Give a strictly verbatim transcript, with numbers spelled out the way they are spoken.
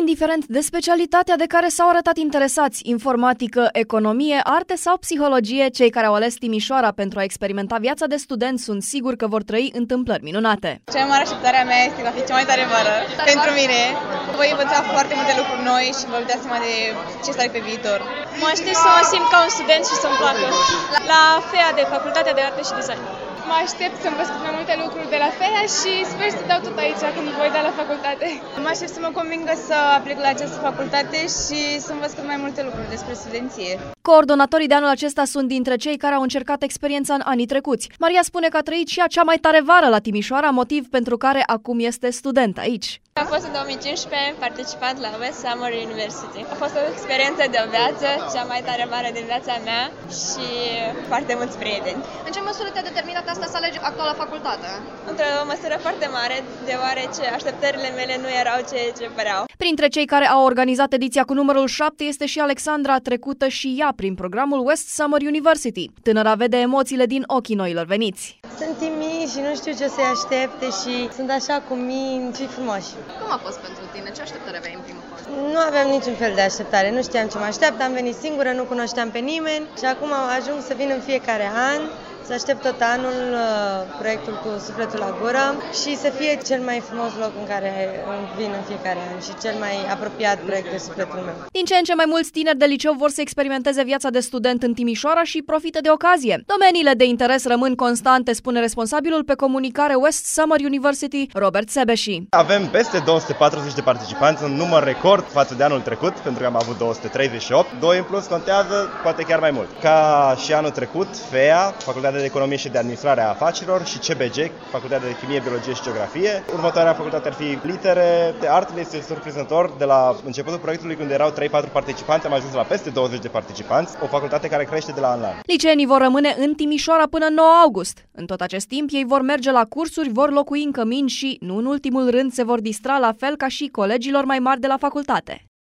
Indiferent de specialitatea de care s-au arătat interesați, informatică, economie, arte sau psihologie, cei care au ales Timișoara pentru a experimenta viața de student sunt siguri că vor trăi întâmplări minunate. Cea mai mare așteptare a mea este că va fi cea mai tare vară pentru mine. Voi învăța foarte multe lucruri noi și vă dați seama de ce să fac pe viitor. Mă aștept să mă simt ca un student și să-mi placă. La F E A de Facultatea de Arte și Design. Mă aștept să învăț mai multe lucruri de la F E A și sper să dau tot aici când voi da la facultate. Mă aștept să mă convingă să aplic la această facultate și să învăț cât mai multe lucruri despre studenție. Coordonatorii de anul acesta sunt dintre cei care au încercat experiența în anii trecuți. Maria spune că a trăit și ea cea mai tare vară la Timișoara, motiv pentru care acum este student aici. Am fost în două mii cincisprezece participant la West Summer University. A fost o experiență de o viață, cea mai tare vară din viața mea și foarte mulți prieteni. În ce măsură te-a determinat asta să alegi actuala facultate? Într-o măsură foarte mare, deoarece așteptările mele nu erau ceea ce păreau. Printre cei care au organizat ediția cu numărul șapte este și Alexandra, trecută și ea prin programul West Summer University. Tânăra vede emoțiile din ochii noilor veniți. Sunt timid și nu știu ce să-i aștepte și sunt așa cu mini și frumoși. Cum a fost pentru tine? Ce așteptări aveai în primul pas? Nu aveam niciun fel de așteptare, nu știam ce mă așteaptă, am venit singură, nu cunoșteam pe nimeni și acum ajung să vin în fiecare an, să aștept tot anul proiectul cu sufletul la gură și să fie cel mai frumos loc în care vin în fiecare an și cel mai apropiat proiect de sufletul meu. Din ce în ce mai mulți tineri de liceu vor să experimenteze viața de student în Timișoara și profită de ocazie. Domeniile de interes rămân constante, spune responsabilul pe comunicare West Summer University, Robert Sebeși. Avem peste două sute patruzeci de participanți, un număr record față de anul trecut, pentru că am avut două sute treizeci și opt. Doi în plus contează, poate chiar mai mult. Ca și anul trecut, F E A, Facultatea de Economie și de Administrare a Afacerilor, și C B G, Facultatea de Chimie, Biologie și Geografie. Următoarea facultate ar fi Litere. Artele este surprinzător. De la începutul proiectului, când erau trei patru participanți, am ajuns la peste douăzeci de participanți, o facultate care crește de la an la an. Liceenii vor rămâne în Timișoara până în nouă august. În tot acest timp, ei vor merge la cursuri, vor locui în cămin și, nu în ultimul rând, se vor distra la fel ca și colegilor mai mari de la facultate.